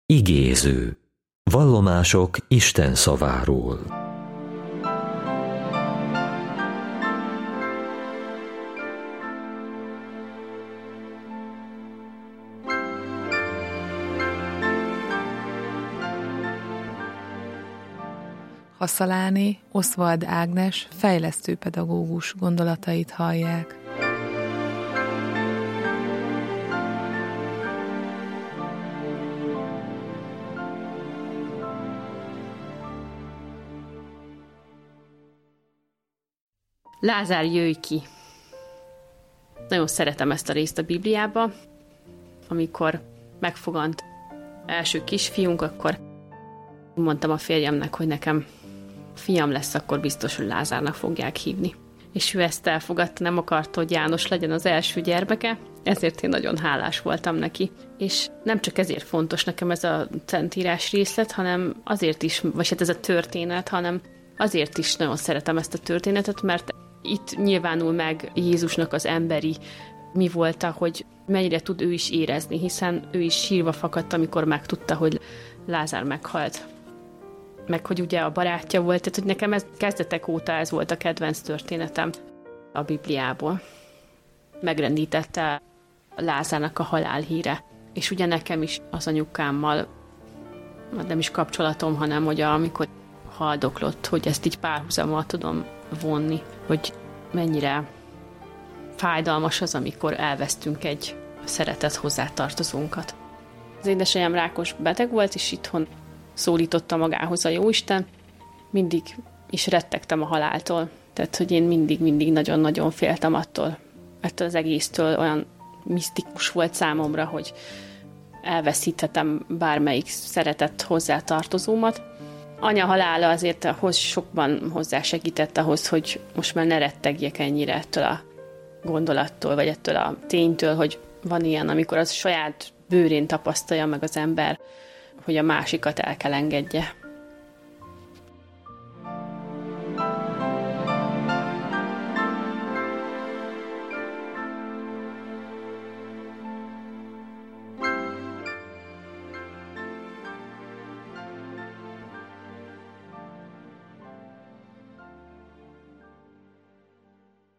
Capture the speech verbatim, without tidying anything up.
Igéző. Vallomások Isten szaváról. Haszaláné Oswald Ágnes fejlesztőpedagógus gondolatait hallják. Lázár, jöjj ki! Nagyon szeretem ezt a részt a Bibliába. Amikor megfogant első kisfiunk, akkor mondtam a férjemnek, hogy nekem fiam lesz, akkor biztos, hogy Lázárnak fogják hívni. És ő ezt elfogadta, nem akarta, hogy János legyen az első gyermeke, ezért én nagyon hálás voltam neki. És nem csak ezért fontos nekem ez a szentírás részlet, hanem azért is, vagy hát ez a történet, hanem azért is nagyon szeretem ezt a történetet, mert itt nyilvánul meg Jézusnak az emberi mi volta, hogy mennyire tud ő is érezni, hiszen ő is sírva fakadt, amikor megtudta, hogy Lázár meghalt. Meg hogy ugye a barátja volt, tehát hogy nekem ez kezdetek óta ez volt a kedvenc történetem a Bibliából. Megrendítette Lázárnak a halálhíre. És ugye nekem is az anyukámmal nem is kapcsolatom, hanem hogy amikor haldoklott, hogy ezt így párhuzammal tudom vonni, hogy mennyire fájdalmas az, amikor elvesztünk egy szeretett hozzátartozónkat. Az édesanyám rákos beteg volt, és itthon szólította magához a Jóisten. Mindig is rettegtem a haláltól. Tehát, hogy én mindig-mindig nagyon-nagyon féltem attól. Ettől az egésztől olyan misztikus volt számomra, hogy elveszíthetem bármelyik szeretett hozzátartozómat. Anya halála azért ahhoz sokban hozzásegített ahhoz, hogy most már ne rettegjek ennyire ettől a gondolattól, vagy ettől a ténytől, hogy van ilyen, amikor az saját bőrén tapasztalja meg az ember, hogy a másikat el kell engedje.